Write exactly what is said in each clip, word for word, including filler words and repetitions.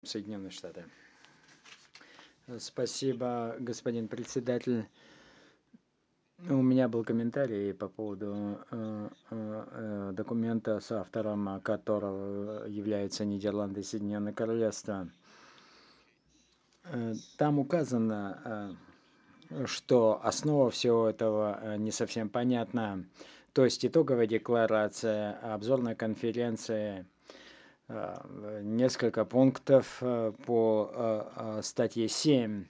Соединенные Штаты. Спасибо, господин председатель. У меня был комментарий по поводу э, э, документа, с автором которого являются Нидерланды и Соединенное Королевство. Там указано, что основа всего этого не совсем понятна. То есть итоговая декларация, обзорная конференция, несколько пунктов по статье семь.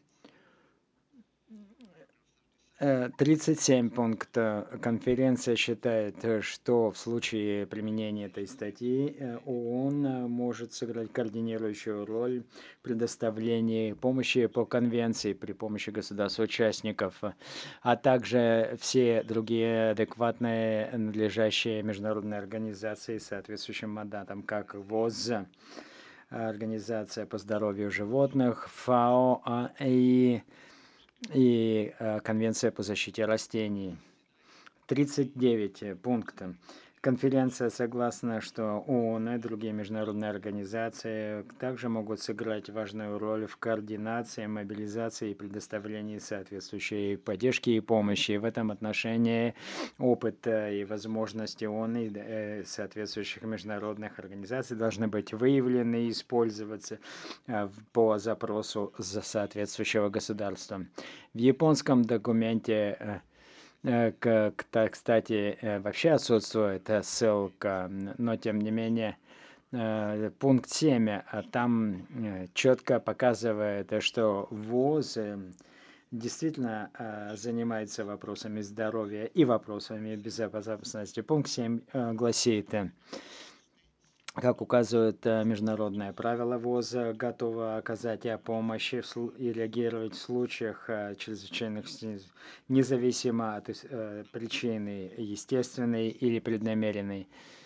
тридцать семь пунктов. Конференция считает, что в случае применения этой статьи ООН может сыграть координирующую роль в предоставлении помощи по конвенции при помощи государств-участников, а также все другие адекватные надлежащие международные организации с соответствующим мандатом, как ВОЗ, Организация по здоровью животных, ФАО и и Конвенция по защите растений. тридцать девять пунктов. Конференция согласна, что ООН и другие международные организации также могут сыграть важную роль в координации, мобилизации и предоставлении соответствующей поддержки и помощи. В этом отношении опыт и возможности ООН и соответствующих международных организаций должны быть выявлены и использоваться по запросу соответствующего государства. В японском документе, кстати, вообще отсутствует ссылка, но тем не менее пункт семь там четко показывает, что ВОЗ действительно занимается вопросами здоровья и вопросами безопасности. Пункт семь гласит: как указывают международные правила, ВОЗ готова оказать помощь и реагировать в случаях чрезвычайных, независимо от причины естественной или преднамеренной.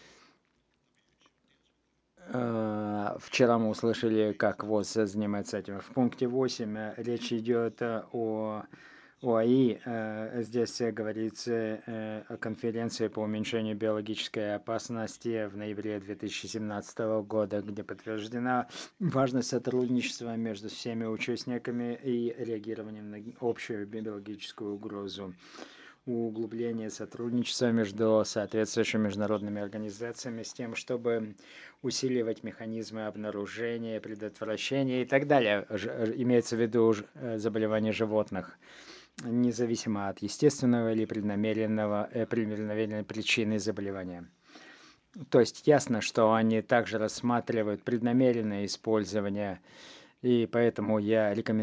Вчера мы услышали, как ВОЗ занимается этим. В пункте восемь речь идет о ОАИ. Здесь говорится о конференции по уменьшению биологической опасности в ноябре две тысячи семнадцатого года, где подтверждена важность сотрудничества между всеми участниками и реагированием на общую биологическую угрозу. Углубление сотрудничества между соответствующими международными организациями с тем, чтобы усиливать механизмы обнаружения, предотвращения и так далее. Имеется в виду заболевания животных, независимо от естественного или преднамеренного, преднамеренной причины заболевания. То есть ясно, что они также рассматривают преднамеренное использование, и поэтому я рекомендую